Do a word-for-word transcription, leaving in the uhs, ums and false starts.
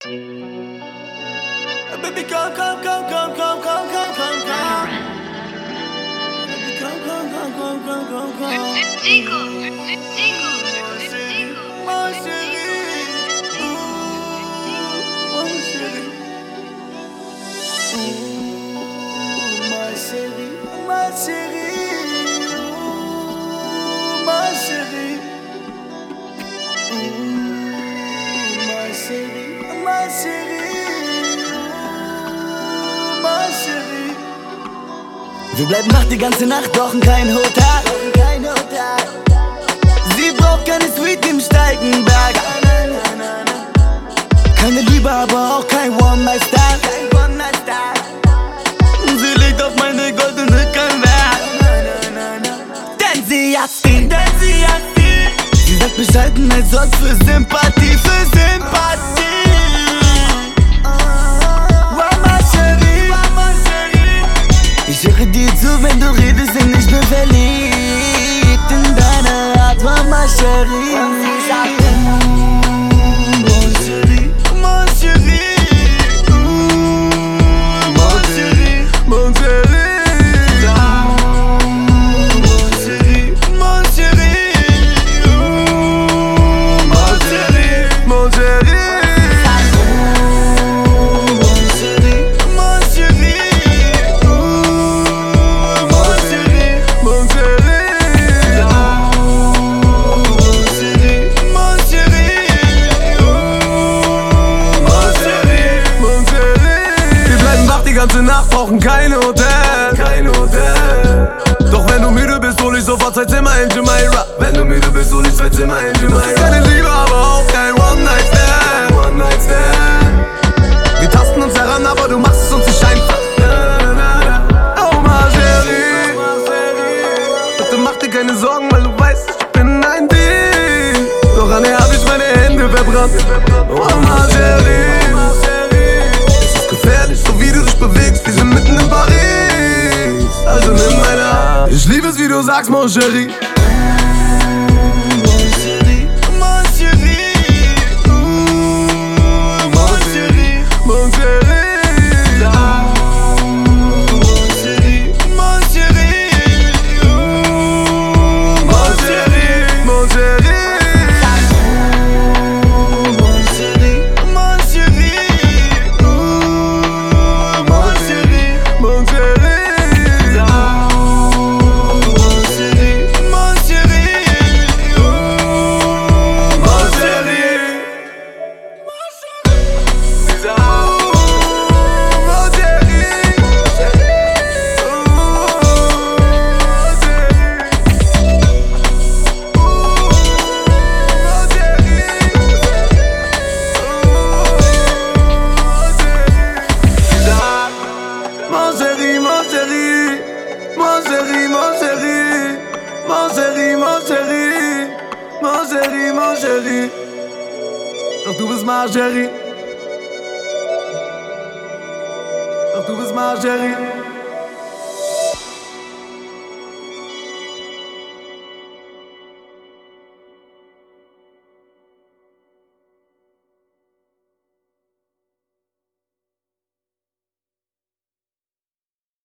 Baby, come, come, come, come, come, come, come, come, come. Baby, come, come, come, come, come, come, come. Jingle, jingle, jingle. Mon chéri, ooh, mon chéri, ooh, ma chérie, ma chérie, ooh, ma chérie, ooh, ma chérie, ma chérie, ooh, ma chérie. Wir bleiben wach die ganze Nacht, brauchen kein Hotel, kein Hotel. Sie braucht keine Suite im Steigenberg. Keine Liebe, aber auch kein One-Night-Stand. Sie legt auf meine goldene Kanwert. Denn sie hat Stil, denn sie hat Stil. Sie sagt bescheiden als Ort für Sympathie, für Sympathie. Mama Chérie, Mama Chérie. Ich höre dir zu, wenn du redest, bin ich bin verliebt in deine Art, Mama Chérie. Mon chéri, mon chéri, mon chéri, mon chéri, mon chéri, mon chéri, mon chéri, mon chéri, mon chéri, mon chéri, mon chéri, mon chéri. Die ganze Nacht brauchen kein Hotel, kein Hotel. Doch wenn du müde bist, hol ich sofort zwei Zimmer in Jumeirah. Wenn du müde bist, hol ich zwei Zimmer in Jumeirah. Keine Liebe, aber auch kein One-Night-Stand, One-Night-Stand. Wir tasten uns heran, aber du machst es uns nicht einfach. Oh ma chérie, bitte mach dir keine Sorgen, weil du weißt, ich bin ein Dieb. Doch an dir hab ich meine Hände verbrannt. Oh ma chérie, gefährlich, so wie du dich bewegst, wir sind mitten in Paris. Also nimm meine Hand. Ich liebe es, wie du sagst, mon chéri. Mon chéri, mon chéri, mon chéri, mon chéri, mon chéri, mon chéri, mon chéri, mon chéri. Mon chéri, mon chéri, mon chéri, mon chéri, mon chéri, mon chéri, mon chéri, mon chéri. Doch du bist ma chéri. Doch du bist ma chéri.